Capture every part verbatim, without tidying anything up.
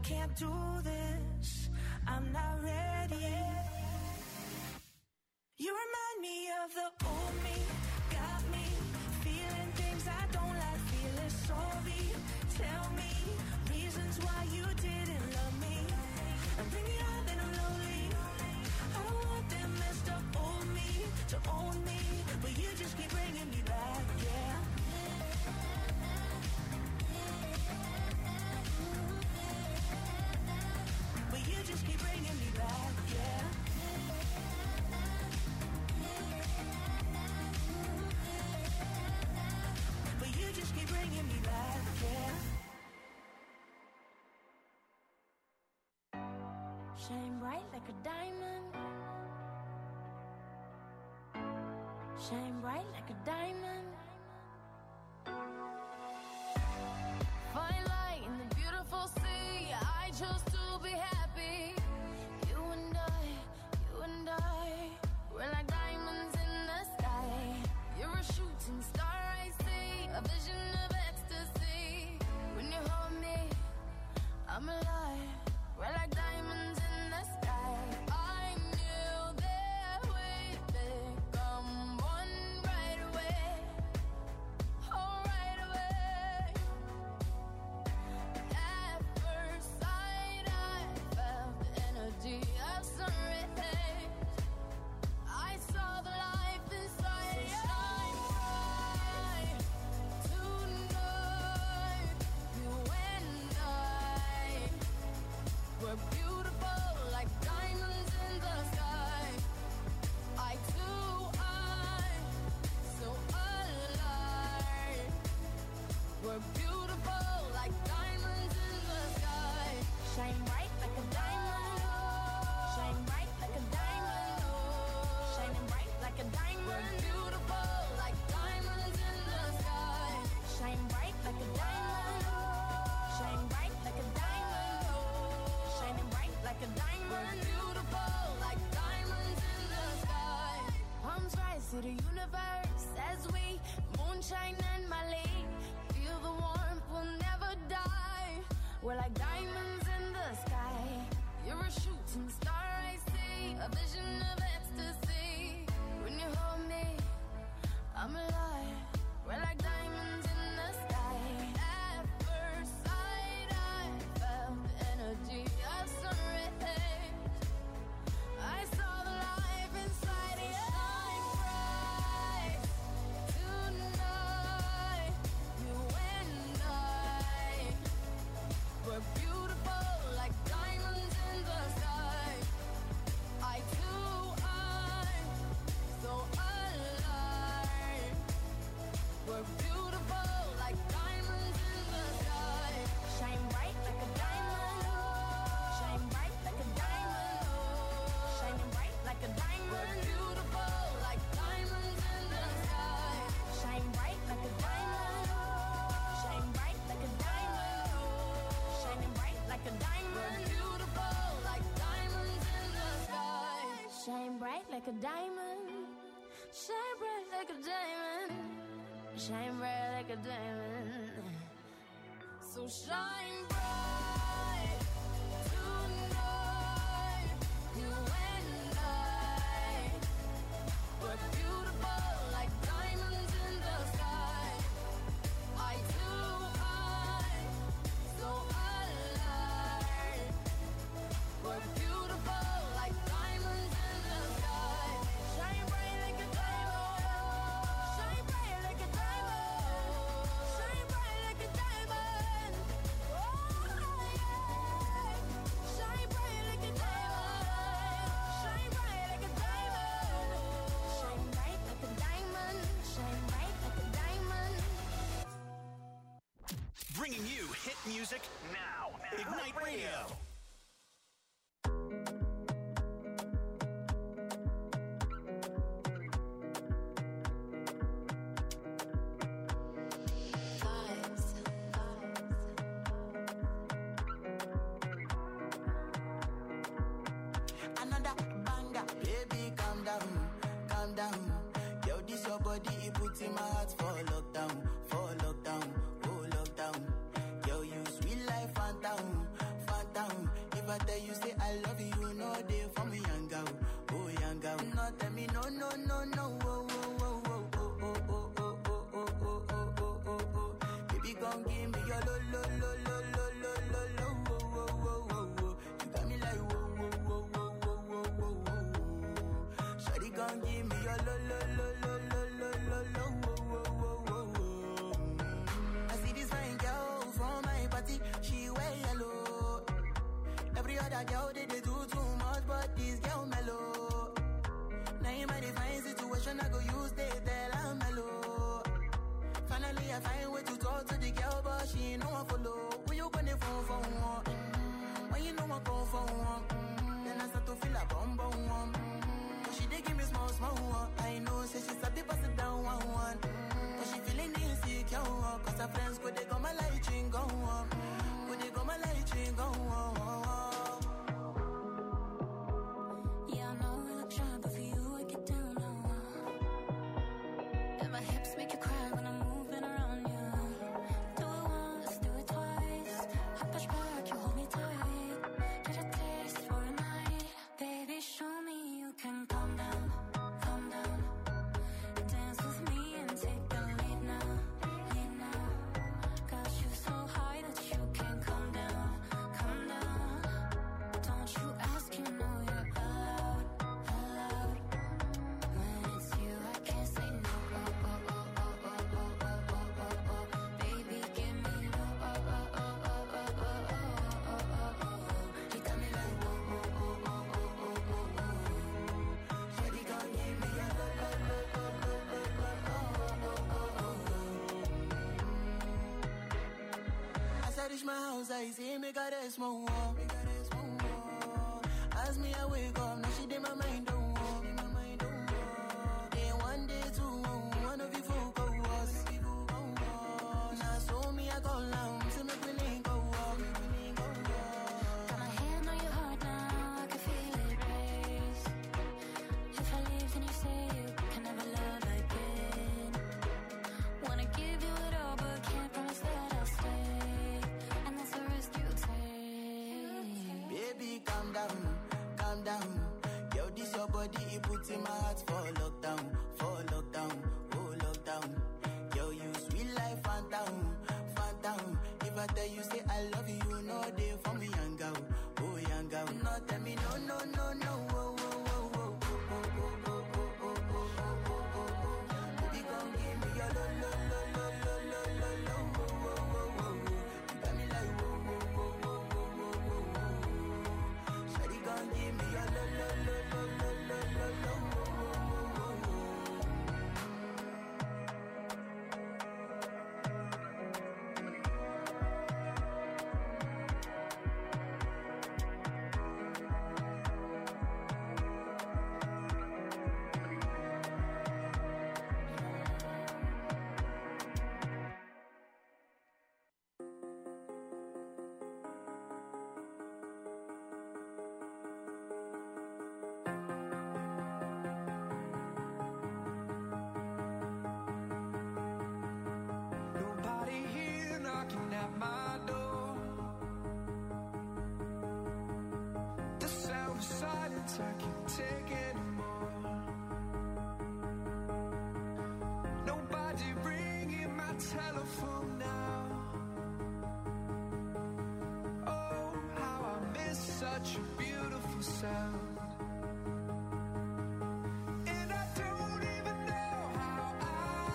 can't do this, I'm not ready. You remind me of the old me, got me feeling things I don't like, feeling sorry. Tell me reasons why you didn't love me, and bring me out that I'm lonely. I don't want that messed up old me to own me, but you just keep bringing me back, yeah. But you just keep bringing me back, yeah. But you just keep bringing me back, yeah. Shine bright like a diamond. Shine bright like a diamond. Fine light in the beautiful sea. I chose to be happy. You and I, you and I, we're like diamonds in the sky. You're a shooting star, I see, a vision of ecstasy. When you hold me, I'm alive. We're like diamonds in the sky. I knew that we'd become one right away. Oh, right away. At first sight, I felt the energy of sun rays. I saw the life inside you. Shine bright tonight. You and I, we're beautiful like diamonds in the sky. I too, I'm so alive. We're beautiful like diamonds in the sky. Shine bright like a diamond. Shine bright like a diamond. Shining bright like a diamond. We're beautiful like diamonds in the sky. Shine bright like a diamond. Shine bright like a diamond. Shining bright like a diamond. We're beautiful like diamonds in the sky. Palms rise to the universe as we moonshine and Mali. Feel the warmth, we'll never die. We're like diamonds in the sky. You're a shooting star, I see, a vision of ecstasy. When you hold me, I'm alive. We're like diamonds in the sky. At first sight, I felt the energy of sun rays. I saw the life inside you. Shine bright tonight. You and I, we're beautiful like diamonds in the sky. I too, I'm so alive. We're beautiful like diamonds in the sky. Shine bright like a diamond. Shine bright like a diamond. Shining bright like a diamond. We're beautiful like diamonds in the sky. Shine bright like a diamond. Shine bright like a diamond. Shining bright like a diamond. We're beautiful like diamonds in the sky. Shine bright like a diamond. Shine bright like a diamond. Shine bright like a diamond. So shine bright tonight. You and I, we're beautiful like diamonds in the sky. I too, I'm so alive. We're beautiful like diamonds in the sky. Shine bright like a diamond. Shine bright like a diamond. Shine bright like a diamond. Oh yeah. Shine bright like a diamond. Shine bright like a diamond. Shine bright like a diamond. Shine bright like a diamond. Bringing you hit music now. Ignite Radio. Another banger, baby, calm down, calm down. Yo, this your body, it puts in my heart for lockdown, for lockdown, oh lockdown. Yo, you sweet life, phantom, phantom. gon' give me your lo lo lo lo lo lo lo lo wo wo wo wo wo. I see this fine girl from my party, she wear yellow. Every other girl they, they do too much, but this girl mellow. Now in my divine situation, I go use they tell I'm mellow. Finally I find way to talk to the girl, but she ain't no one follow. When you gonna phone for one? When you know I go for one? Then I start to feel a bum bum one. But she dey give me small small one. I know say she sabi pass it down one one. But she feeling insecure, cause her friends go they go my light ring go on. Go they go my light ring go on. Yeah, I know we look shy, but for you I get down low. And my hips make you cry when I'm moving around you. Do it once, do it twice. I push back, you hold me tight. Get a taste for a night. Baby, show me you can calm down, calm down. Dance with me and take the lead now, lead now. Got you so high that you can't come down, come down. Don't you ask, you know you're allowed, allowed. When it's you, I can't say no. Oh, oh, oh, oh, oh, oh, oh, oh, oh, oh. Baby, give me no. Oh, oh, oh, oh, oh, oh, oh, oh, oh, oh. You got me like whoa, whoa, whoa, whoa, whoa, whoa, whoa, whoa. Shawty gon' give me a lo, lo, lo, lo, lo, lo, lo, oh, oh, oh, oh. As I reach my house, I see me got a small wall. As me I wake up, now she did my mind don't walk. Then one day two, one of you folk go was. Now so me I go down, see me feeling go walk. Got my hand on your heart now, I can feel it race. If I leave, then you say you can never love again. Wanna give you it all, but can't promise that I'll stay. And that's the risk you take. Baby, calm down, calm down. Yo, this your body, it puts in my heart for lockdown, for lockdown, oh lockdown. Yo, you sweet life, phantom, phantom. If I tell you say I love you, no day for me, young girl, oh young girl. No, tell me no, no, no, no, oh, oh, oh, oh, oh, oh, oh, oh, oh, oh, oh, oh, oh, oh. Baby, gon' give me your lo, lo, lo, lo, lo, lo, lo, lo, oh, oh, oh, oh, oh. You got me like whoa, whoa, whoa, whoa, whoa, whoa, whoa, whoa. Shawty gon' give me your lo, lo, lo, lo, lo, lo, lo, lo, oh, oh, oh, oh, oh. Nobody here knocking at my door. The sound of silence I can't take anymore. Nobody ringing my telephone now. Oh, how I miss such a beautiful sound. And I don't even know how I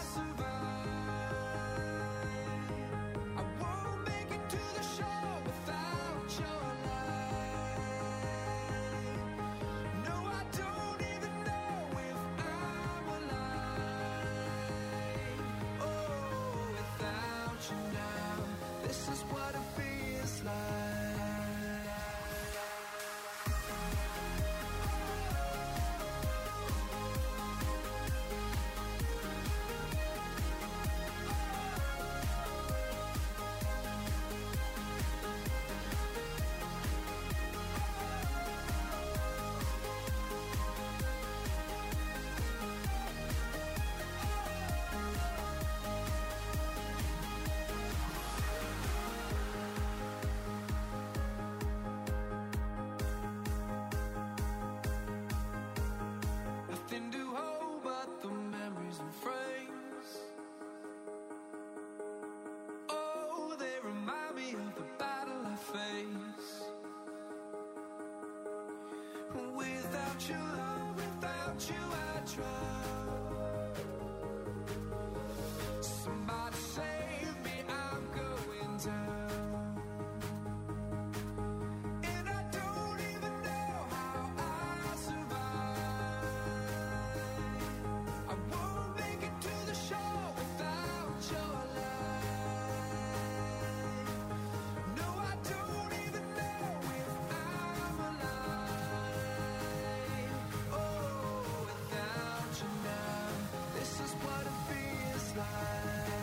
survive. I won't make it to the shore without your light. No, I don't even know if I'm alive. Oh, without you now, this is what it feels like. Nothing to hold but the memories and frames. Oh, they remind me of the battle I face. Without your love, without you, I drown. Somebody save me, I'm going down. And I don't even know how I'll survive. I won't make it to the shore without your light. No, I don't even know if I'm alive. Oh, without you now, this is what it feels like.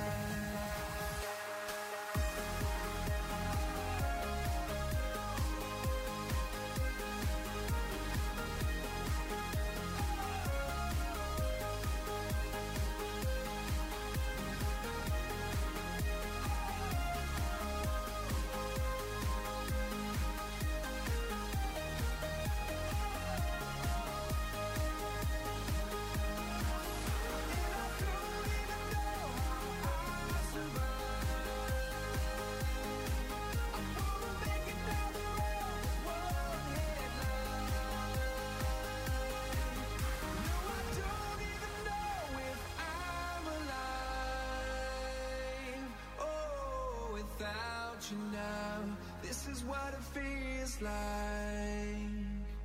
Without you now, this is what it feels like.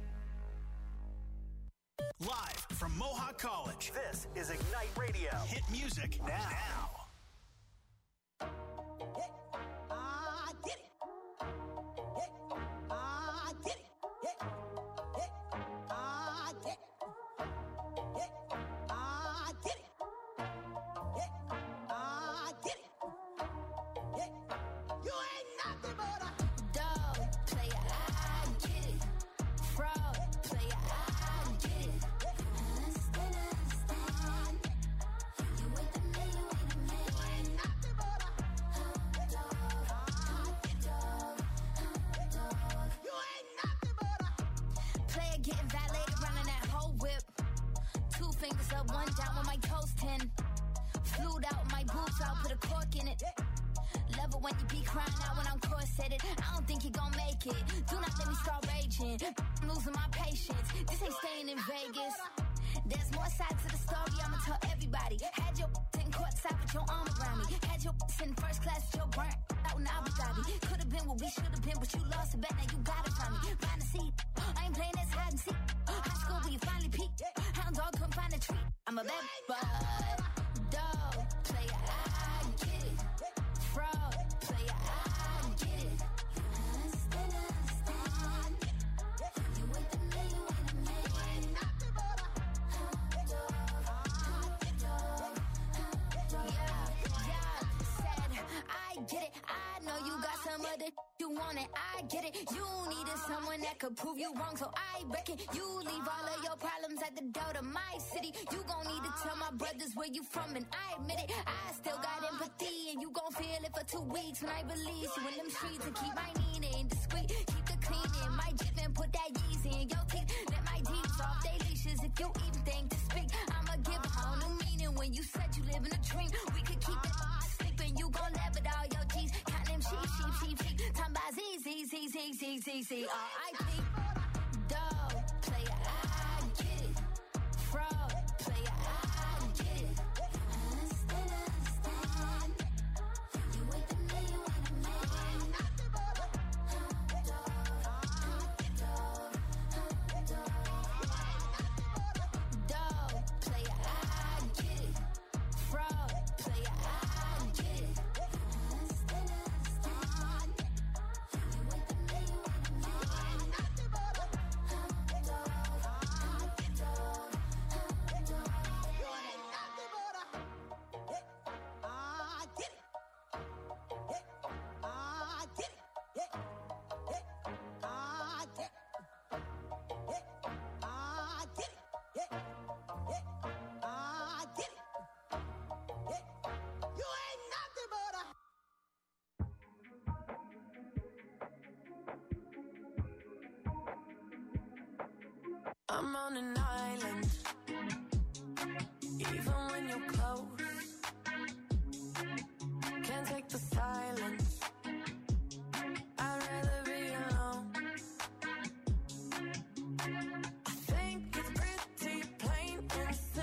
Live from Mohawk College, this is Ignite Radio. Hit music now. now. I did it. I did it. I did it. I did it. I did it. You ain't nothing but a Dog player, I get it. Fraud player, I get it. Understand, understand. You with the man, you with the man. you ain't nothing but a Dog, dog, dog. you ain't nothing but a Player getting validated, running that whole whip. Two fingers up, one down with my toes ten. Flued out my boobs out, put a cork in it. Love it when you be crying out when I'm corseted. I don't think you gon' make it. Do not let me start raging. I'm losing my patience. This ain't staying in Vegas. There's more sides to the story, I'ma tell everybody. Had your sitting courtside with your arm around me. Had your in first class with your burnt out in Abu Dhabi. Could've been what we should've been, but you lost a bet, now you got it from me. Find a seat, I ain't playing this hide and seek. High school where you finally peaked. Hound dog couldn't find a treat. I'm a bad bud. Dog player, I get it. Fraud player, I get it. Understand, understand. You with the man, you with the man. nothing but a Yeah, yeah, said I get it. I know you got some other you want it. I get it. You needed someone that could prove you wrong, so I reckon you leave all of your problems at the door to my city. You gon' need to tell my brothers where you from, and I admit it. I still got empathy, and you gon' feel it for two weeks when I release you in them streets and keep my Nina discreet. Keep the cleaning, my jip and put that Yeezy in your teeth. Let my deeds off they leashes if you even think to speak. I'ma give a whole new meaning when you said you live in a dream. We could keep it sleeping, you gon' laugh at all your G's. Count them sheep, sheep, sheep, sheep. Time by Z, Z, Z, Z, Z, Z, Z, R I P. Dog player, I get it. Fraud player, I get it. Understand, understand. You with the man, you with the man. nothing but a Dog, dog, dog. Dog player, I get it. Fraud player, I get it. Understand, understand. You with the man, you with the man. nothing but a I'm on an island, even when you're close. Can't take the silence, I'd rather be alone. I think it's pretty plain and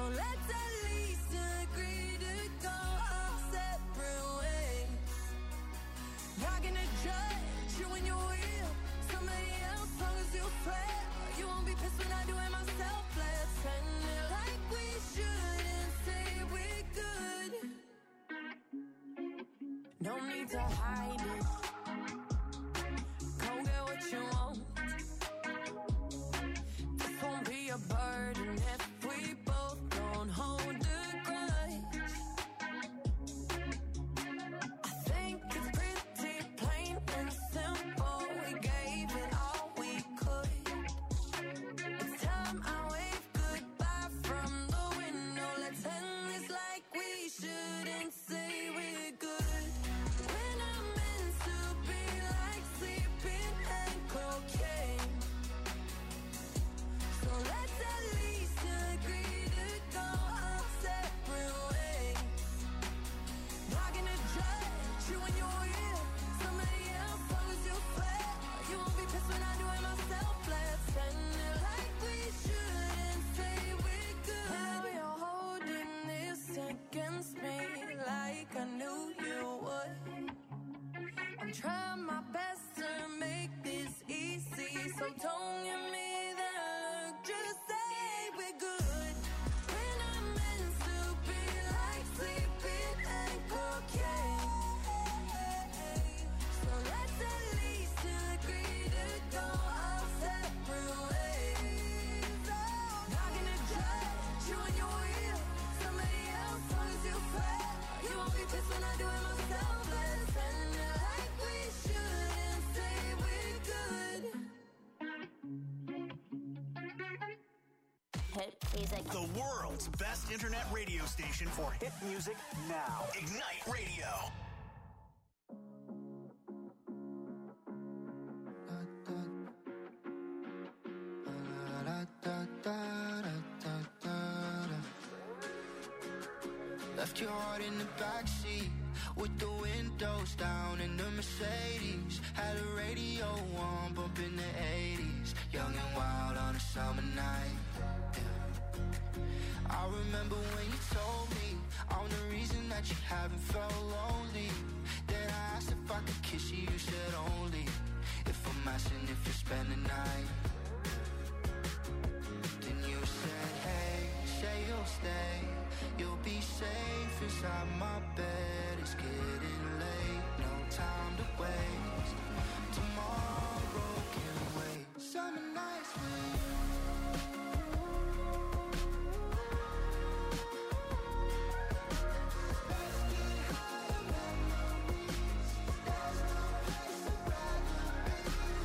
let's at least agree to go our separate ways. Not gonna judge you when you will somebody else, long as you swear you won't be pissed when I do it myself. Let's end it like we should and say we're good. No need to hide it. Go get what you want. This won't be a burden if we both don't hold a grudge. I think it's pretty plain and simple. We gave it all we could. It's time I wave goodbye from the window. Let's end this like we should and say we're good. When I'm meant to be like sleeping and cocaine. So let's at least agree to go our separate ways. Not gonna judge you when you're with somebody else, long as you swear you won't be pissed when I do it myself. Let's end it like we should and say we're good. Now you're holding this against me like I knew you would. I'm trying my best to make this easy, so don't give me that look, just say we're good. When I'm meant to be like sleeping and cocaine. So let's at least agree to go our separate ways. Not gonna judge you when you're with somebody else, long as you swear you won't be pissed when I do it myself. Let's end it like we should and say we're good. Hit music. The world's best internet radio station for hit music now. Ignite Radio. Left your heart in the backseat with the windows down in the Mercedes. Had a radio on, bumping the eighties. Young and wild on a summer night. Yeah. I remember when you told me I'm the reason that you haven't felt lonely. Then I asked if I could kiss you, you said only if I'm asking if you spend the night. Then you said, hey, say you'll stay. You'll be safe inside my bed. It's getting late, no time to waste. Tomorrow can wait. Summer nights with you. Let's get higher memories. There's no place I'd rather be.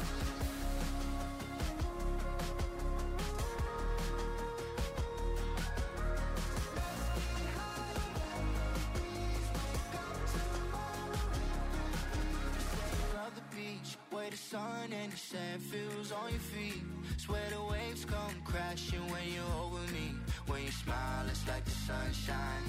Way the sun and the sand feels on your feet. Swear the waves come crashing when you're over me. When you smile, it's like the sunshine.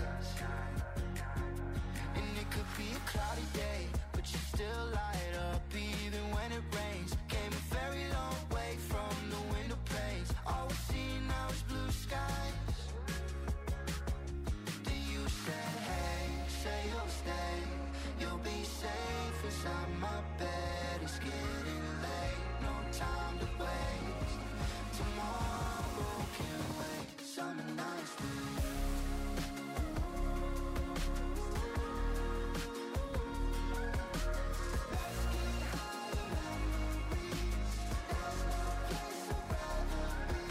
And it could be a cloudy day, but you still light up even when it rains. Came a very long way from the window panes. All we see now is blue skies. Then you said, hey, say you'll stay. You'll be safe inside my bed. It's getting late, no time to waste. Tomorrow can wait. Summer nights with you. Let's get higher memories. There's no place I'd rather be.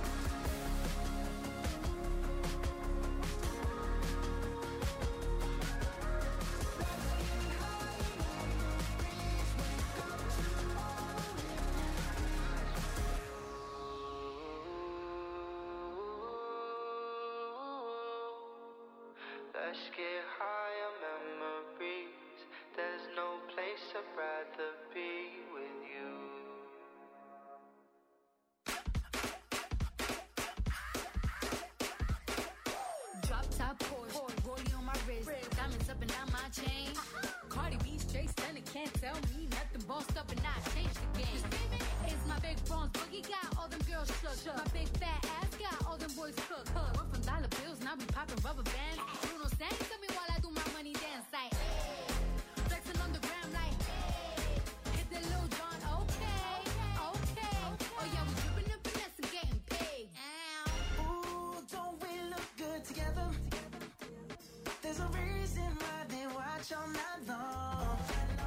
Let's get higher memories. Wake up tomorrow. Let's get higher memories. There's no place I'd rather be with you. Drop top Porsche, rollie on my wrist, diamonds up and down my chain. Cardi B straight stunning, can't tell me nothing. Bossed up and I changed the game. It's my big bronze boogie, got all them girls shook. My big fat ass got all them boys cooked. We're from dollar bills, rubber bands. Bruno sang to me while I do my money dance. Like, hey, flexing on the gram like, hey, hit the Lil Jon, okay, okay. Oh yeah, we dripping and finesse and getting paid. Ow. Ooh, don't we look good together? There's a reason why they watch all night long.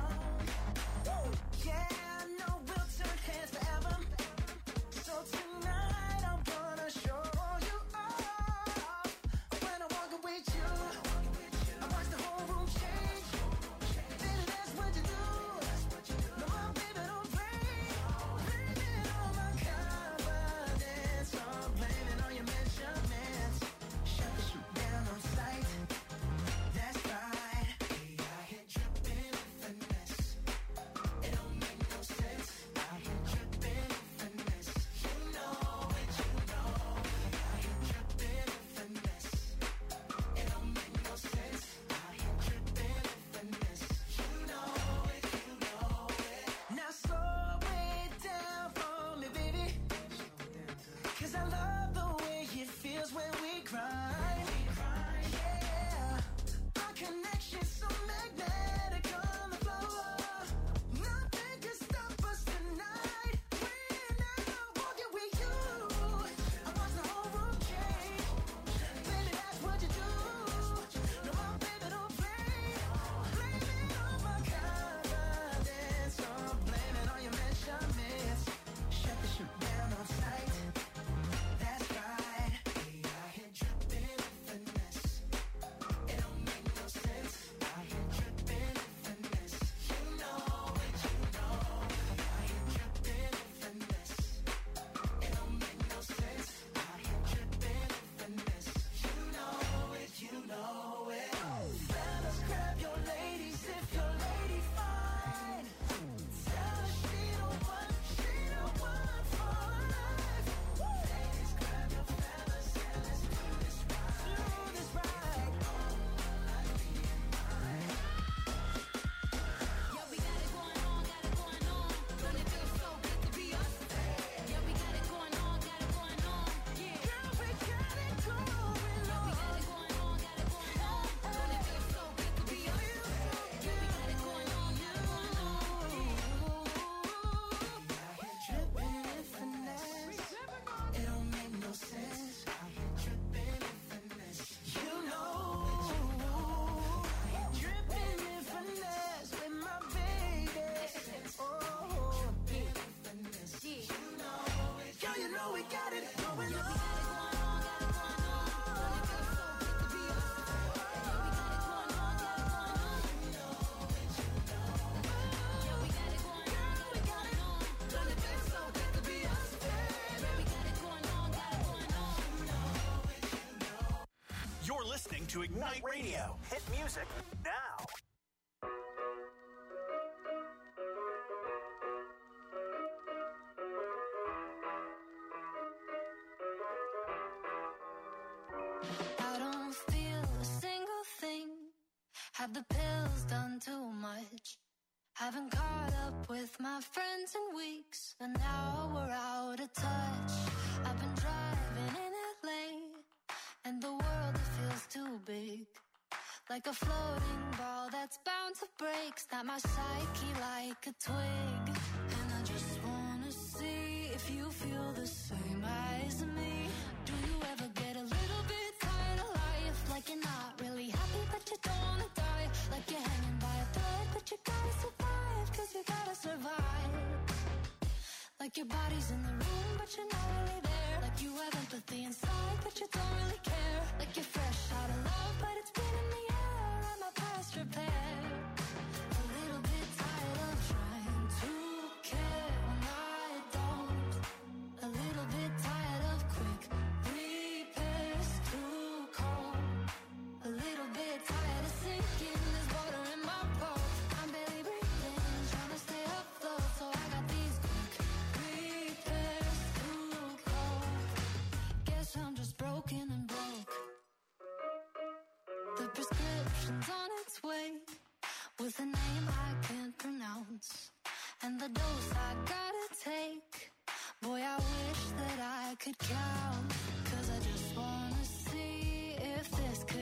Woo. Yeah, I know we'll turn heads forever. So tonight I'm gonna show you off. When I'm walking with you, I watch the whole room change. Baby, that's what you do. No, my baby, don't play. Blame it on my confidence. I'm blaming on your measurements. Shut the shoot down on sight. That's right. Hey, I hit dripping with finesse. It don't make no sense. I hit dripping with finesse. You know it, you know. I hit dripping with finesse. It don't make no sense. I hit dripping with finesse. You know it, you know it. Now slow it down for me, baby. 'Cause I love the way it feels when we grind. Yeah, our connection's so magnetic on the floor. Nothing can stop us tonight. When I'm walking with you, I watch the whole room change. Baby, that's what you do. No, my baby, don't play. Blame it on my confidence. I'm blaming on your measurements. Shut the shoot down on sight. That's right. Hey, I hit dripping with finesse. It don't make no sense. I hit dripping with finesse. You know it, you know. I hit dripping with finesse. It don't make no sense. I hit dripping with finesse. You know it, you know it. Fellas, grab your ladies if your lady fine. Tell her she don't want, she don't want for life. Ladies, grab your fellas and let's do this right. Do this right. Yeah, we got it going on, got it going on. Don't it feel so good to be us? Yeah, we got it going on, got it going on. Yeah, Girl, we got it going on. yeah, we got it going on, got it going on. Don't it feel so good to be us? Yeah, we got it going on, got it going on. I hit dripping with finesse. It don't make no sense. I hit dripping with finesse. You know. I hit dripping with finesse with my baby. Oh, dripping with finesse. You know it. Girl, you know we got it going on. You're listening to Ignite Radio. Hit music now. I don't feel a single thing. Have the pills done too much? Haven't caught up with my friends in weeks, and now we're out of touch. I've been driving in L A, and the world, it feels too big. Like a floating ball that's bound to break. Snap my psyche like a twig. And I just wanna see if you feel the same as me. Do you ever get a little bit tired of life? Like you're not really happy but you don't wanna die. Like you're hanging by a thread but you gotta survive. Cause you gotta survive. Like your body's in the room but you're not really there. Like you have empathy inside but you don't really care. Like you're fresh out of love but it's been in the air. Am I past repair? A little bit tired of trying to care when I don't. A little bit tired of quick repairs too cold. A little bit tired of sinking. There's water in my boat. I'm barely breathing, trying to stay afloat. So I got these quick repairs too cold. Guess I'm just broken and broke. The prescription's on its way with a name I can't pronounce, and the dose I gotta take. Boy, I wish that I could count. Cause I just wanna see if this could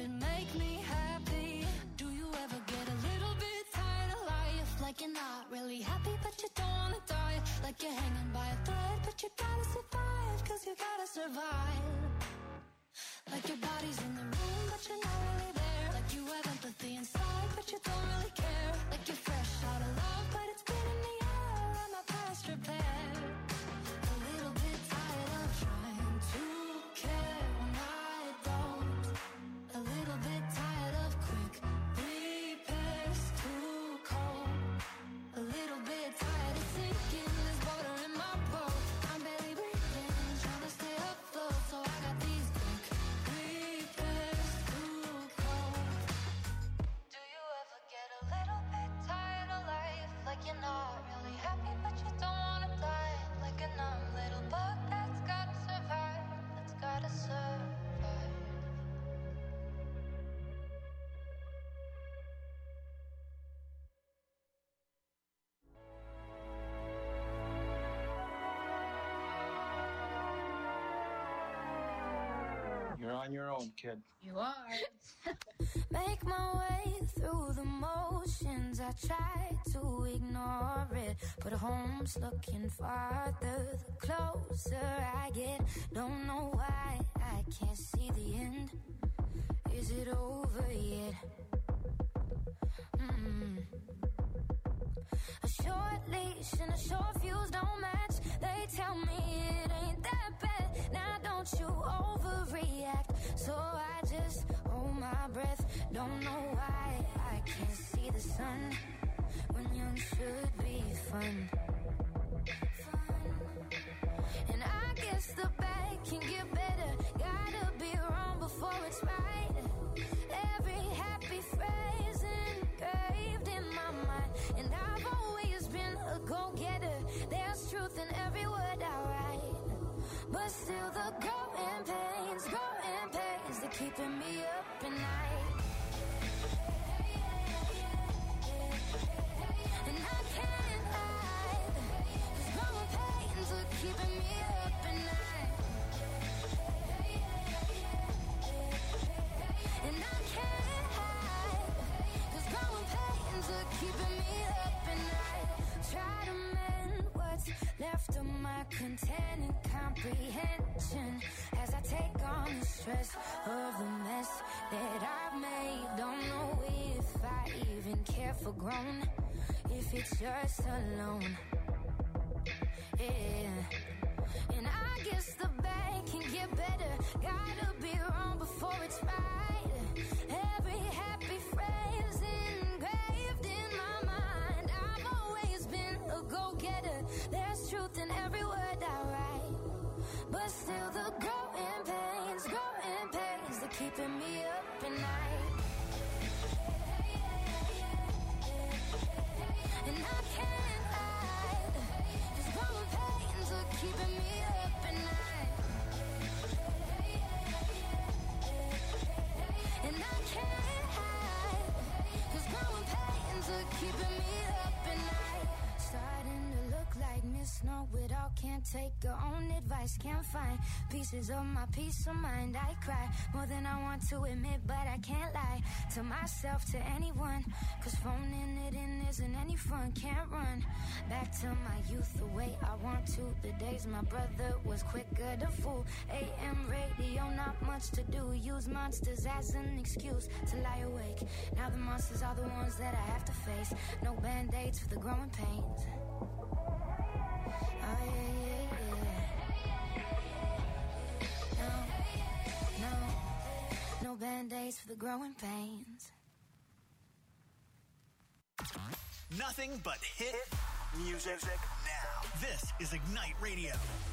like you're not really happy, but you don't wanna die. Like you're hanging by a thread, but you gotta survive, cause you gotta survive. Like your body's in the room, but you're not really there. Like you have empathy inside, but you don't really care. Like you're fresh out of love, but it's been in the air, I'm not past repair. A little bit tired of trying to care when I don't. A little bit tired of quick repairs, too cold. A little bit tired of sinking, there's water in my boat. I'm barely breathing, trying to stay afloat, so I got these quick repairs, too cold. Do you ever get a little bit tired of life? Like you're not really happy, but you don't wanna die. Like a numb little bug that's gotta survive, that's gotta survive. You're on your own, kid. You are. Make my way through the motions. I try to ignore it, but home's looking farther the closer I get. Don't know why I can't see the end. Is it over yet? Mm. A short leash and a short fuse don't match. They tell me it ain't that bad. Now don't you overreact. So I just hold my breath. Don't know why I can't see the sun when young should be fun. Fun. And I guess the bad can get better. Gotta be wrong before it's right. Every happy phrase engraved in my mind. And I've always been a go-getter. There's truth in every word I write. But still the growing pains, growing pains, they're keeping me up at night. And I can't hide, 'cause growing pains are keeping me up at night. And I can't hide, 'cause growing pains are keeping me up at night. Try to mend what's left of my content and comprehension as I take on the stress of the mess that I've made. Don't know if I even care for grown, if it's just alone. Yeah. And I guess the bad can get better. Gotta be wrong before it's right. Every happy phrase engraved in my mind. I've always been a go-getter. There's truth in every word I write. But still the growing pains, growing pains, they're keeping me up at night. And I can't hide, 'cause growing pains are keeping me up at night. And I can't hide, 'cause growing pains are keeping me up at night. Starting to look like Miss Know-It-all, can't take her own advice, can't find pieces of my peace of mind. I cry more than I want to admit, but I can't lie to myself, to anyone, 'cause phoning it in isn't any fun. Can't run back to my youth the way I want to. The days my brother was quicker to fool. A M radio, not much to do. Use monsters as an excuse to lie awake. Now the monsters are the ones that I have to face. No band-aids for the growing pains. Oh yeah, yeah, yeah. No, no, no band-aids for the growing pains. Nothing but hit music now. This is Ignite Radio.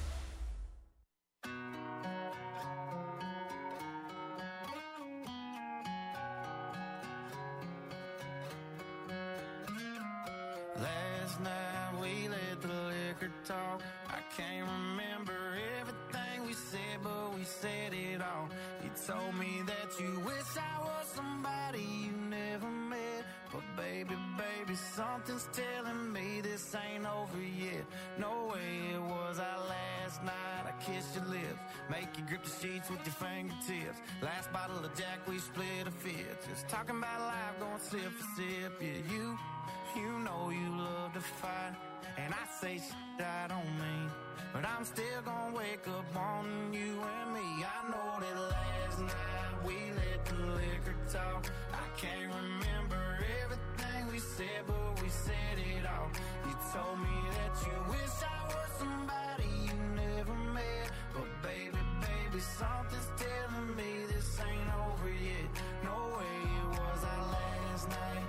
Last night we let the liquor talk. I can't remember everything we said, but we said it all. You told me that you wish I was somebody you never met. But baby, baby, something's telling me this ain't over yet. No way it was our last night. I kissed your lips, make you grip the sheets with your fingertips. Last bottle of Jack, we split a fifth. Just talking about life, going sip for sip. Yeah, you, You know you love to fight, and I say shit I don't mean, but I'm still gonna wake up wanting you and me. I know that last night we let the liquor talk. I can't remember everything we said, but we said it all. You told me that you wish I was somebody you never met, but baby, baby, something's telling me this ain't over yet. No way it was our last night.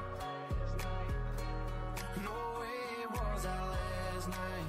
No way it was our last night.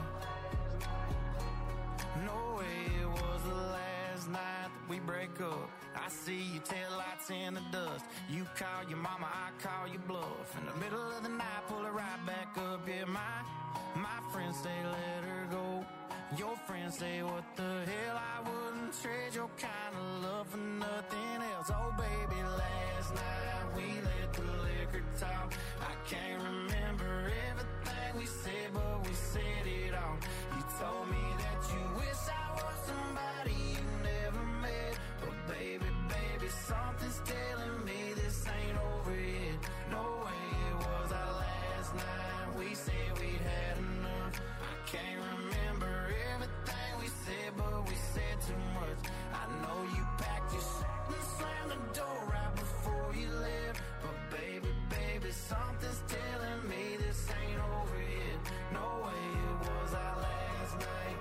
No way it was the last night that we break up. I see your taillights in the dust. You call your mama, I call your bluff. In the middle of the night, pull her right back up. Yeah, my, my friends say let her go. Your friends say what the hell, I wouldn't trade your kind of love for nothing else. Oh baby, last night we let the liquor talk. I can't remember everything we said, but we said it all. You told me that you wish I was somebody you never met, but baby, baby, something's telling me this ain't over yet. No way it was our last night. We said we'd had enough. I can't remember everything we said, but we said too much. I know you packed your shit and slammed the door right before you left, but baby, baby, something's telling me this ain't over yet. No way it was our last night.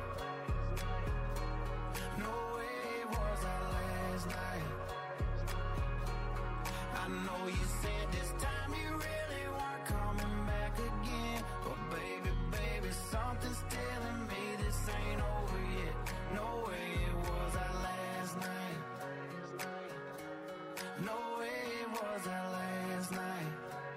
No way it was our last night. I know you said this time you really weren't coming back again, but baby, baby, something's telling me this ain't over yet. No way it was our last night. No way it was our last night.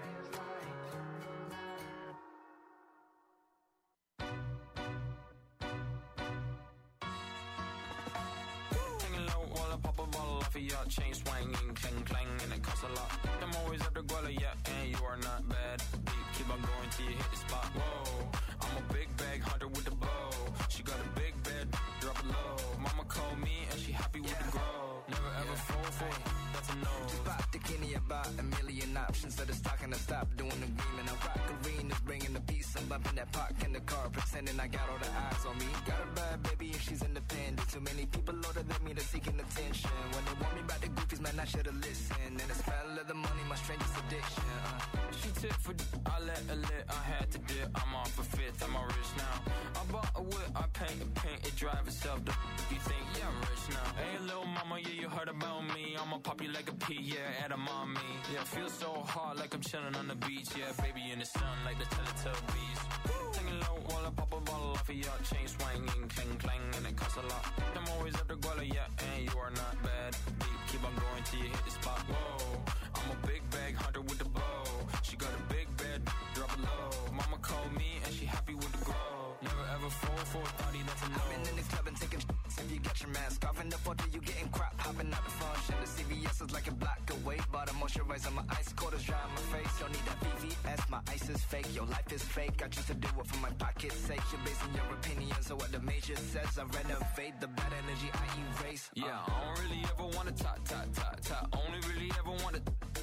Taking low while I pop a bottle off of your chain swinging, clang clang, and it costs a lot. I'm always at the guala, yeah, and you are not bad. Deep, keep on going till you hit the spot. Whoa, I'm a big bag hunter with the bow. She got a big bed, drop it low. Mama called me and she happy with the grow. Never ever yeah. fall for it, that's a no. Just pop the Kenny about a million options. So the stock and I stop doing the green. And I rock arenas, bringing the peace. I'm bumping that park in the car, pretending I got all the eyes on me. Got a bad baby and she's independent. Too many people older than me, they're seeking attention. When they want me about the goofies, man, I should've listened. And the smell of the money, my strangest addiction. Uh. She tip for d- I let her lit, I had to dip. I'm off a fifth, I'm all rich now. I bought a whip, I paint a paint, it drive itself. The f- you think, yeah, I'm rich now. Hey, little mama, yeah, you heard about me. I'ma pop you like a pea, yeah, at a mommy. Yeah, feel so hot like I'm chilling on the beach. Yeah, baby in the sun like the Teletubbies. Taking low while I pop a bottle off of your chain swinging, clang clang, and it costs a lot. I'm always at the guala, yeah, and you are not bad. Deep, keep on going till you hit the spot. Whoa, I'm a big bag hunter with the bow. She got a big bed, drop it low. Mama called me and she happy with the grow. Never ever fall for a thotty, that's a no. I've been in the club and taking sh**s. If you got your mask off in the photo, you getting crap. Hopping out the function. The C V S is like a block away. Bought a moisturizer, my ice quarters dry on my face. Don't need that V V S, my ice is fake. Your life is fake, I choose to do it for my pocket's sake. You're basing your opinions on what the major says. I renovate the bad energy I erase. uh. Yeah, I don't really ever wanna talk, talk, talk, talk. Only really ever wanna.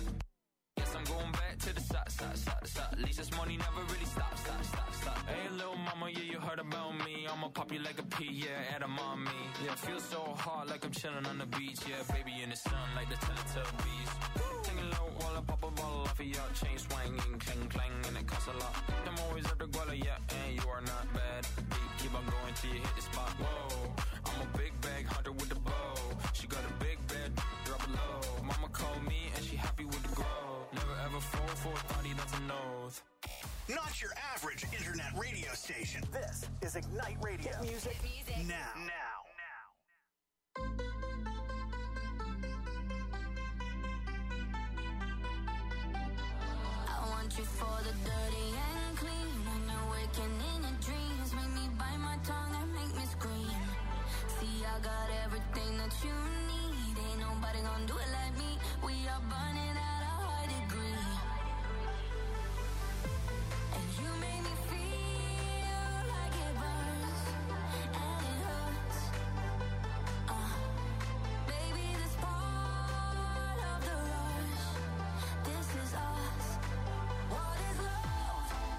Guess I'm going back to the side, side, side, side. At least this money never really stops, stop, stop, stop. Hey, little mama, yeah, you heard about me. I'ma pop you like a pea, yeah, at a mommy. Yeah, feel so hot like I'm chilling on the beach. Yeah, baby in the sun like the Teletubbies. Taking low while I pop a bottle off of your chain swinging, clang clang, and it costs a lot. I'm always at the guala, yeah, and you are not bad. Deep, keep on going till you hit the spot. Whoa, I'm a big bag hunter with the bow. She got a big bed, drop it low. Mama called me and she happy with the grow. Never ever fall for a thotty, that's a nose. Not your average internet radio station. This is Ignite Radio. Hit music, music. now. Now. I want you for the dirty and clean. When you're waking in your dreams, make me bite my tongue and make me scream. See, I got everything that you need. Ain't nobody gonna do it like me. We are burning at a high degree. And you make me feel like it burns and it hurts. Uh, baby, this part of the rush. This is us. What is love?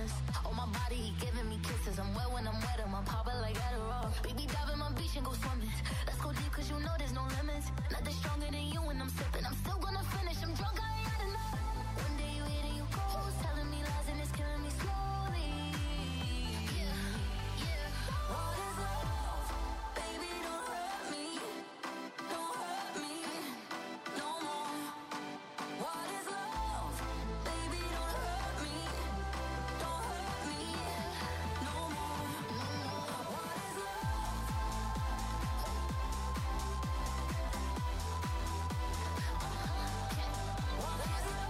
promise. On my body, he giving me kisses. I'm wet when I'm wet, I'm popping like Adderall. Baby, dive in my beach and go swimming. Let's go deep, cause you know there's no limits. Nothing stronger than you when I'm sipping. I'm still gonna finish, I'm drunk, I ain't had enough. One day you hit and you go, telling me lies and it's killing me slowly. Yeah, yeah. What is love? Baby, don't hurt me. Don't hurt me no more. What is love? Baby, don't hurt me. Don't hurt me no more. What is love? What is love?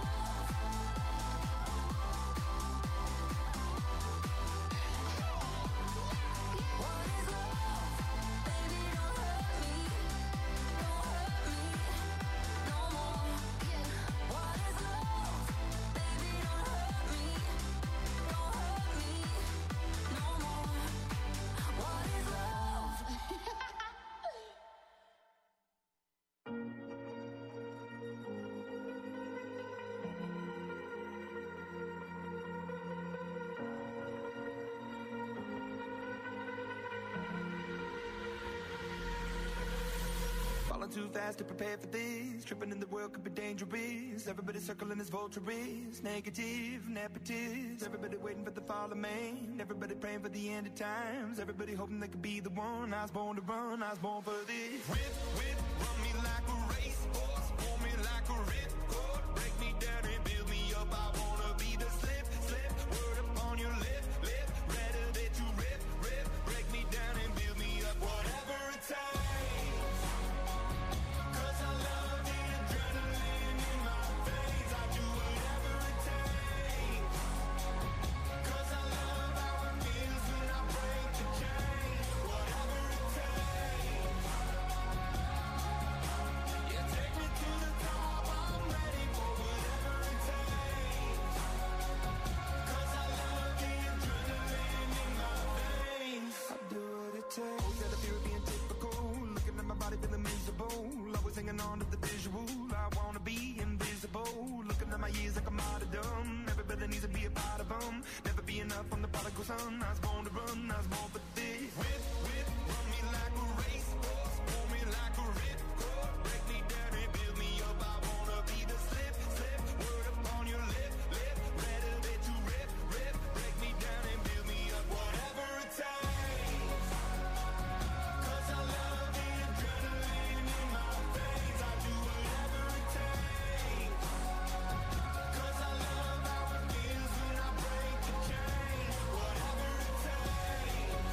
What is love? Baby, don't hurt me. Don't hurt me no more. What is love? Baby, don't hurt me. Don't hurt me no more. What is love? Falling too fast to prepare for this. Tripping in the world could be dangerous. Everybody circling as vultures. Negative, nepotist. Everybody waiting for the fall of man. Everybody praying for the end of times. Everybody hoping they could be the one. I was born to run, I was born for this. Whip, whip, run me like a racehorse. Pull me like a ripcord. Break me down and build me up. I wanna be the slip, slip. Word upon your lip, lip. Rather that you rip, rip. Break me down and build me up. Whatever it takes. Cause I love the adrenaline in my veins. I do whatever it takes. Cause I love how it feels when I break the chain. Whatever it takes. Yeah, take me to the top. I'm ready for whatever it takes. Cause I love the adrenaline in my veins. I do what it takes. Always had a fear of being typical. Looking at my body feeling miserable. Always hanging on to the visual. I wanna be invisible. Looking at my years like I'm out of dumb. Everybody needs to be a part of them. Never be enough from the prodigal son. I was born to run, I was born for this. Whip, whip, run me like a racehorse. Pull me like a ripcord. Break me down and build me up. I wanna be the slip, slip. Word upon your lip, lip. Rather that you rip, rip. Break me down and build me up. Whatever it takes. Cause I love the adrenaline in my veins. I do whatever it takes. Cause I love how it feels when I break the chain. Whatever it takes.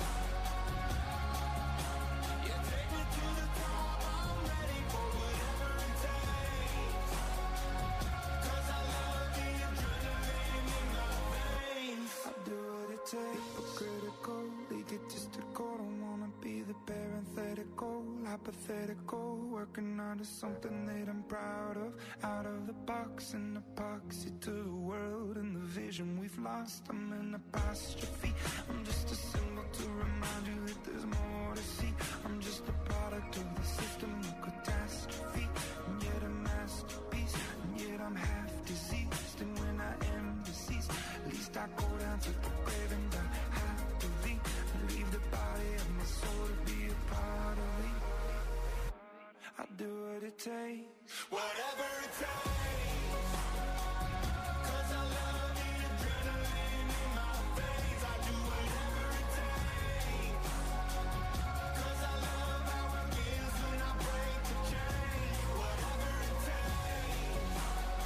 Yeah, take me to the top. I'm ready for whatever it takes. Cause I love the adrenaline in my veins. I do what it takes. Critical, egotistical. Don't wanna be the parenthetical, hypothetical. Working out of something that I'm proud of. Out of the box, an epoxy to the world and the vision we've lost. I'm an apostrophe. I'm just a symbol to remind you that there's more to see. I'm just a product of the system of catastrophe. And yet a masterpiece. And yet I'm half diseased. And when I am deceased, at least I go down to the grave and I have to leave. Leave the body of my soul to be a part of me. I do what it takes. Whatever it takes. Cause I love the adrenaline in my veins. I do whatever it takes. Cause I love how it feels when I break the chain. Whatever it takes.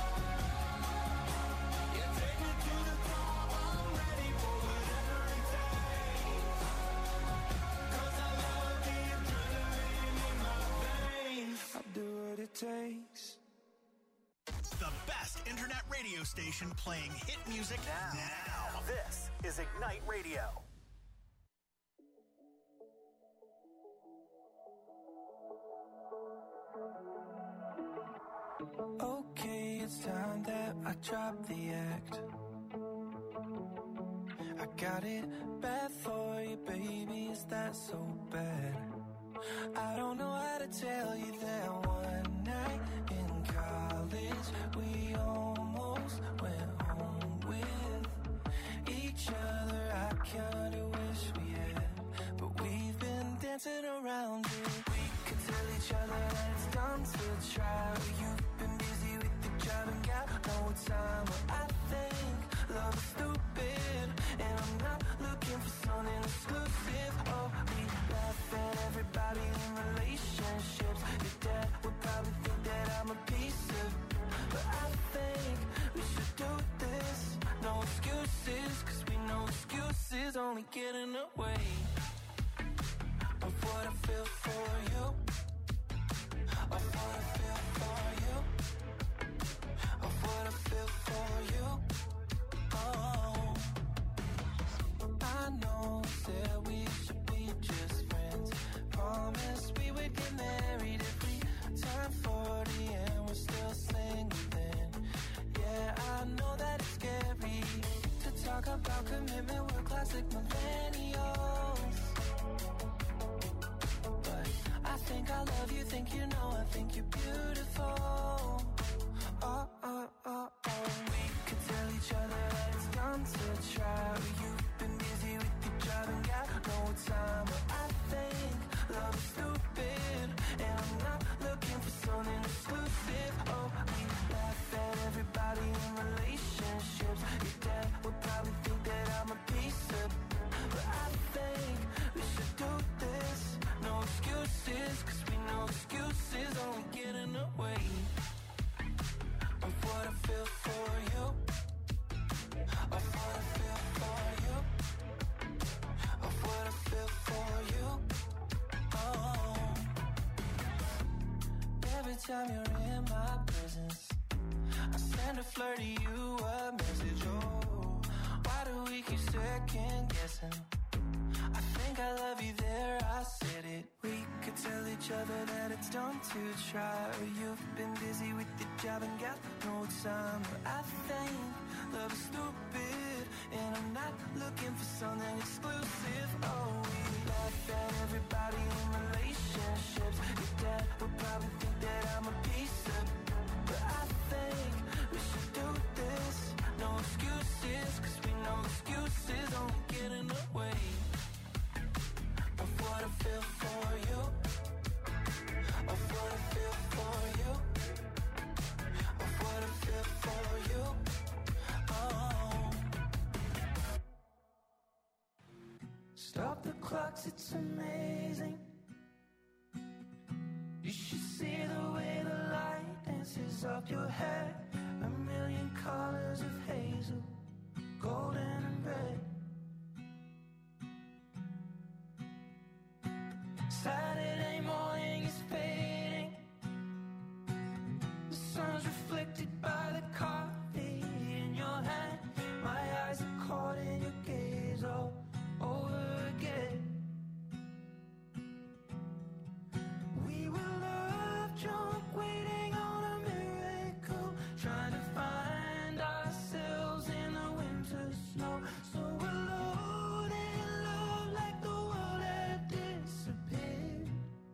Yeah, take me to the top. I'm ready for whatever it takes. Cause I love the adrenaline in my veins. I do what it takes. The best internet radio station playing hit music now. now. This is Ignite Radio. Okay, it's time that I drop the act. I got it bad for you, baby. Is that so bad? I don't know how to tell you that one night in college we almost went home with each dancing around it. We could tell each other that it's dumb to try. You've been busy with the job and got no time. Well, I think love is stupid, and I'm not looking for something exclusive. Oh, we laugh at everybody in relationships. Your dad would probably think that I'm a piece of, but I think we should do this. No excuses, cause we know excuses only get in the way of what I feel for you, of what I feel for you, of what I feel for you. Oh, I know that we should be just friends. Promised we would get married if we turn forty and we're still single then. Yeah, I know that it's scary to talk about commitment, we're classic millennials. But I think I love you, think you know, I think you're beautiful. Oh, oh, oh, oh. We could tell each other that it's dumb to try. You've been busy with your job and got no time. But I think love is stupid, and I'm not looking for something exclusive. Oh, we laugh at everybody in relationships. Your dad would probably think that I'm a piece of, but I think we should do this. No excuses, cause we know excuses only get in the way of what I feel for you, of what I feel for you, of what I feel for you. Oh, every time you're in my presence, I send a flirty you a message. Oh, why do we keep second guessing? I think I love you there, I said it. We could tell each other that it's dumb to try. You've been busy with your job and got no time. But I think love is stupid, and I'm not looking for something exclusive. Oh, we laugh at everybody in relationships. Your dad would probably think that I'm a piece of, but I think we should do this. No excuses, cause we know excuses only get in the way of what I feel for you, of what I feel for you, of what I feel for you. Oh, stop the clocks, it's amazing. You should see the way the light dances up your hair. A million colors of hazel, golden and red. Saturday morning is fading. The sun's reflected by the coffee in your hand. My eyes are caught in your gaze all over again. We were love drunk, waiting on a miracle, trying to find ourselves in the winter snow. So alone in love, like the world had disappeared.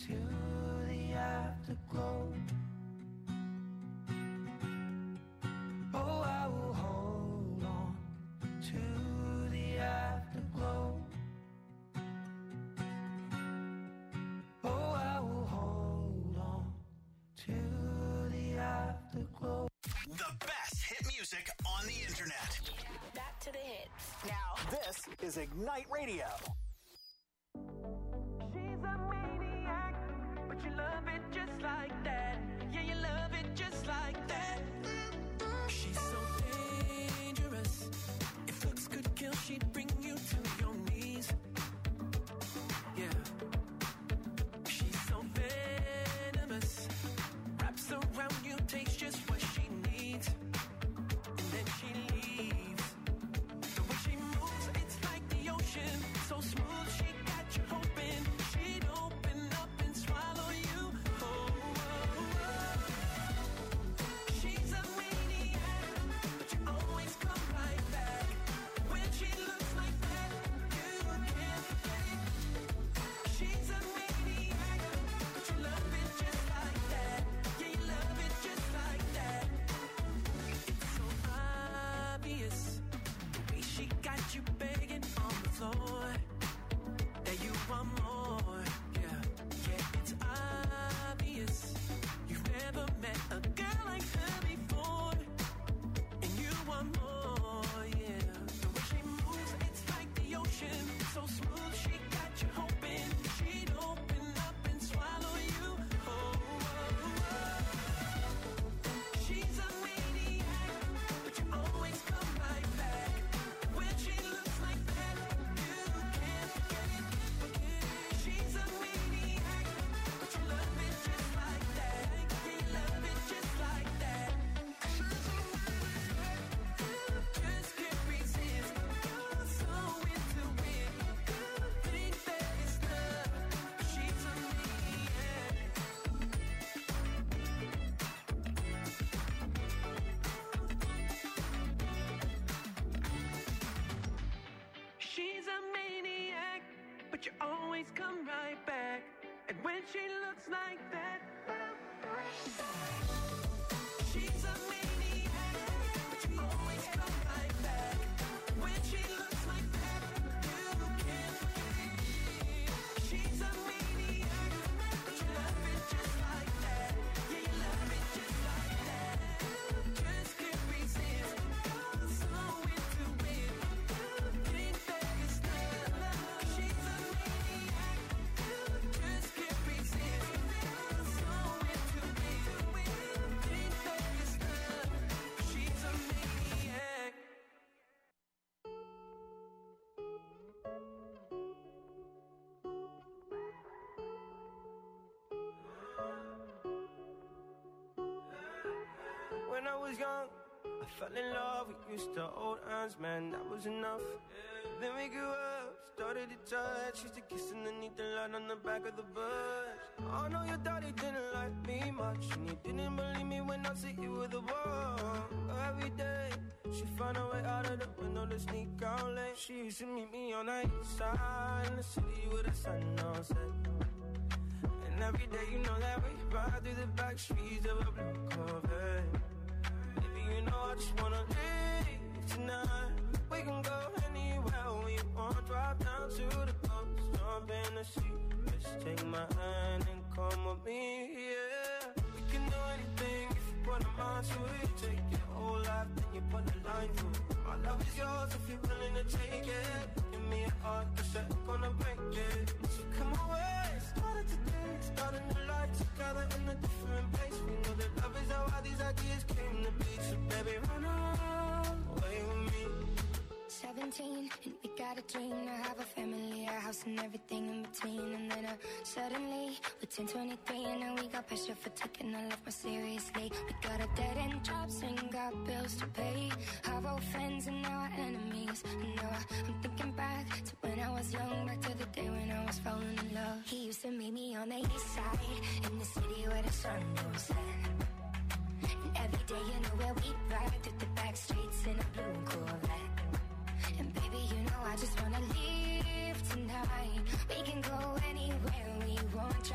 to the afterglow. Oh, I will hold on to the afterglow. Oh, I will hold on to the afterglow. The best hit music on the internet. Back to the hits. Now, this is Ignite Radio. She's a maniac, but you love it just like that. Yeah, you love it just like that. She's so dangerous. If looks could kill, she'd bring you to your knees. Yeah. She's so venomous. Wraps around you, takes just what she needs. And then she leaves. The way she moves, it's like the ocean. So smooth, she got you hoping she'd open up and swallow you. Oh, oh, oh. She's a maniac, but you always come right back. When she looks like that, you can't forget it. She's a maniac, but you love it just like that. Yeah, you love it just like that. It's so obvious, the way she got you begging on the floor, that you want more. Yeah, yeah, it's obvious. You've never met a girl like her before, and you want more. Yeah, the way she moves, it's like the ocean. So smooth, she got you hoping she'd open up and swallow you. Oh, oh, oh. She's a maniac, but you always come right back. When she looks like that, you can't forget it. Forget it. She's a maniac, but you love it just like that. Yeah, you love it just like that. Just can't resist. You're so into it. Think that it's love. She's a maniac. She's a maniac, but you always come right back. And when she looks like that, she's a maniac, but you always come right back. When she looks like that, you can't forget it. She's a maniac, but you love it just like that. Yeah, you love it just like that. Just can't resist. You're so into it. Think that it's love. She's a maniac. Just can't resist. You're so into it. Think that it's love. She's a maniac. When I was young, I fell in love. We used to hold hands, man, that was enough. Then we grew up, started to touch. Used to kiss underneath the light on the back of the bus. I know your daddy didn't like me much, and you didn't believe me when I said you were the one. Every day, she found a way out of the window to sneak out late. She used to meet me on the east side in the city with the sun on set. And every day, you know that we ride through the back streets of a blue Corvette. Baby, you know I just wanna leave tonight. We can go anywhere we want. Drive down to the coast, jump in the sea. Just take my hand and come with me, yeah. We can do anything if you put a mind to it. Take your whole life, then you put a line through it. My love is yours if you're willing to take it. Give me a heart, cause I'm gonna break it. So come away, started today, starting a life together in a different place. We know that love is how all these ideas came to be. So baby, run away with me. seventeen, and we got a dream to have a family, a house and everything in between. And then uh, suddenly, we're ten twenty-three, and now we got pressure for taking our life more seriously. We got a dead end jobs and got bills to pay. Our old friends and now our enemies. And now I'm thinking back to when I was young, back to the day when I was falling in love. He used to meet me on the east side, in the city where the sun don't set. And every day, you know where we ride through the back streets in a blue Corvette. And baby, you know I just wanna leave tonight. We can go anywhere we want, drive down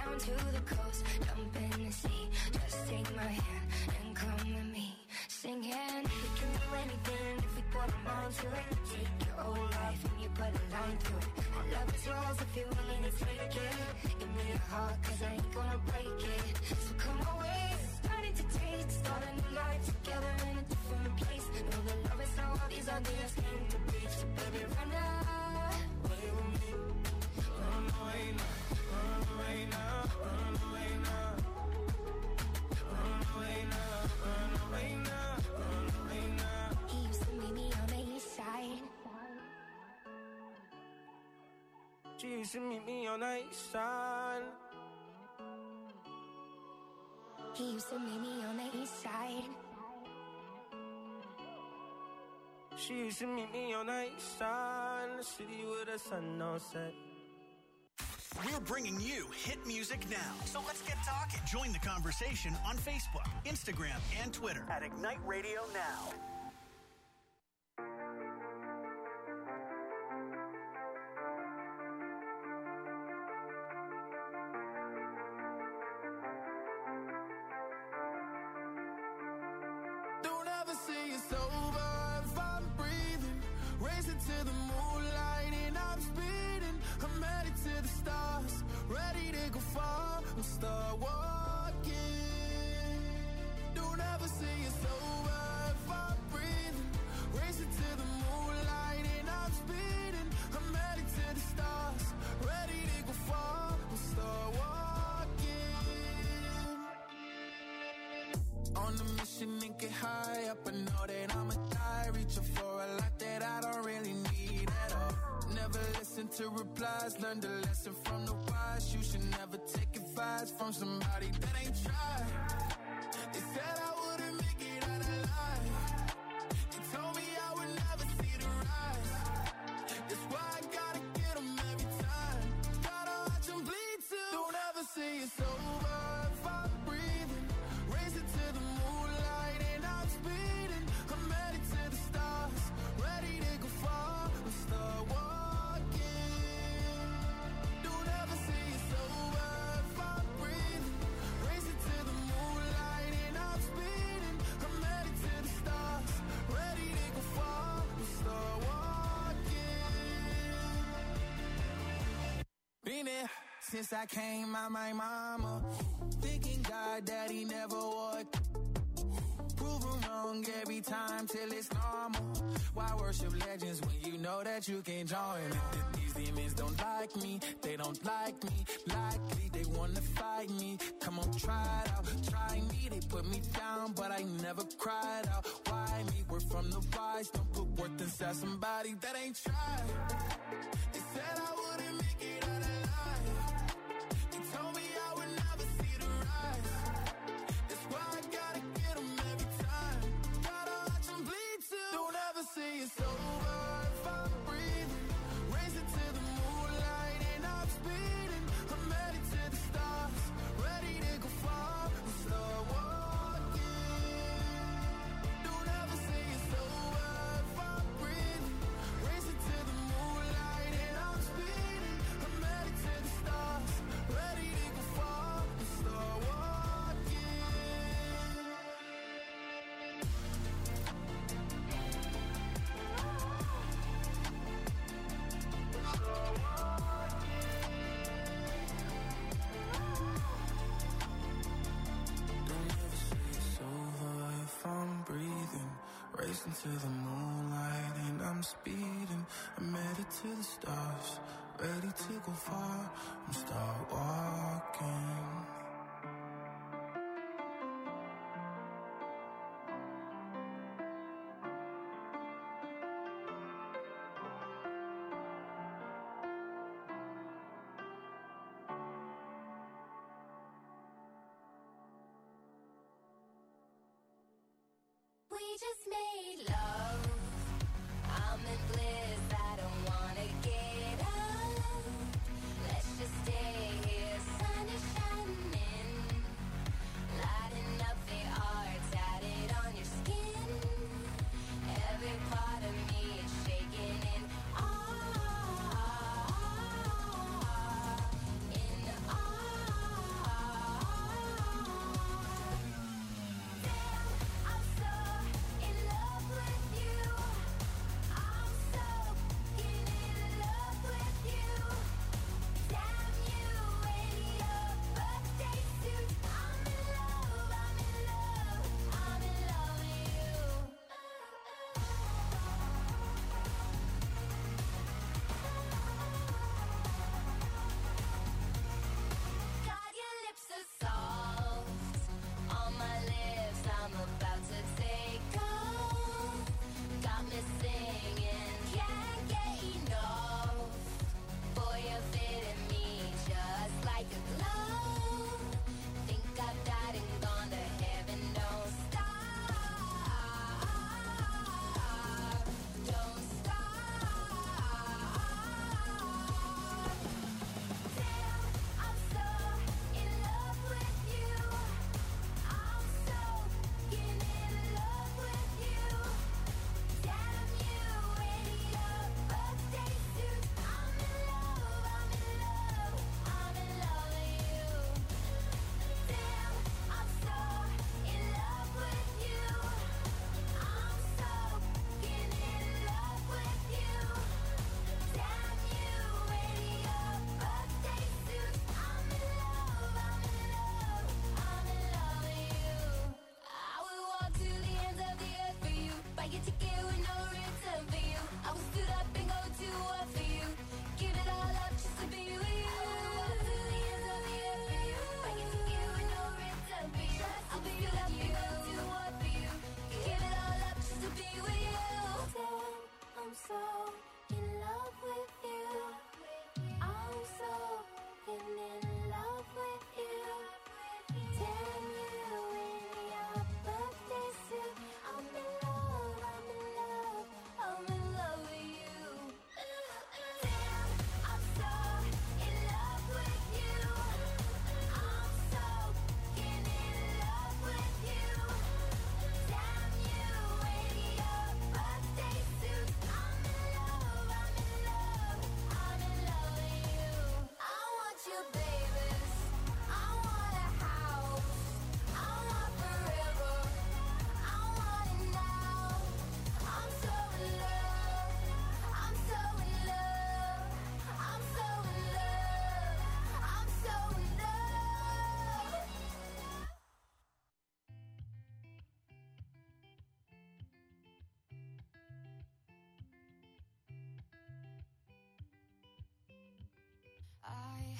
down to the coast, jump in the sea. Just take my hand and come with me. Singing, we can do anything if we put our mind to it. Take your whole life and you put a line through it. My love is yours if you're willing to take it. Give me your heart cause I ain't gonna break it. So come away, starting to taste. Start a new life together in a different place. Know that love is how all these ideas came to be. So baby, run away with me. Run away now, run away now, run away now. Run away now, run away now, run away now. He used to meet me on the east side. She used to meet me on the east side. He used to meet me on the east side. She used to meet me on the east side, in the city with the sun on set. We're bringing you hit music now. So let's get talking. Join the conversation on Facebook, Instagram, and Twitter at Ignite Radio Now. Don't ever say it's over if I'm breathing. Racing to the moonlight and I'm speeding. I'm headed to the stars, ready to go far and start walking. Don't ever say it's over if I'm breathing. Racing to the moonlight and I'm speeding. I'm headed to the stars, ready to go far and start walking. On the mission and get high up, I know that I'ma die. Reaching for a lot that I don't really need at all. Never listen to replies, learn the lesson from the wise. You should never take advice from somebody that ain't tried. They said I wouldn't make it out alive. They told me I would never see the rise. That's why I gotta get them every time. Gotta watch them bleed too. Don't ever say it's over if I'm breathing. Racing to the moonlight and I'm speeding. I'm headed to the stars, ready to go far and start walking. Don't ever say it's over if I'm breathing. Racing to the moonlight and I'm speeding. I'm headed to the stars, ready to go far and start walking. Been there since I came out my mama. Thinking God that he never would. Proven wrong every time till it's normal. Why worship legends when you know that you can't join them? These demons don't like me, they don't like me. Likely they wanna fight me. Come on, try it out, try me. They put me down, but I never cried out. Why me? We're from the wise. Don't put worth inside somebody that ain't tried. They said I wouldn't make it out alive. They told me I would never see the rise. That's why I gotta get them every time. Gotta watch them bleed too. Don't ever say it's over if I'm breathing. Racing to the moonlight and I'm speeding. I'm headed to the stars, ready to go far and start walking. Don't ever say it's over if I'm breathing. Racing to the moonlight and I'm speeding. I'm headed to the stars, ready to go far and start walking. Don't ever say it's over if I'm breathing. Racing to the moonlight and I'm speeding. I'm headed to the stars, ready to go far and start walking. We just made love. I'm in bliss, I don't wanna get up. Let's just stay here, sun is shining. Lighting up the art, tatted on your skin. Every part of me is shaking in awe. In awe.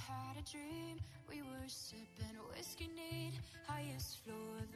had a dream. We were sipping whiskey neat, highest floor of the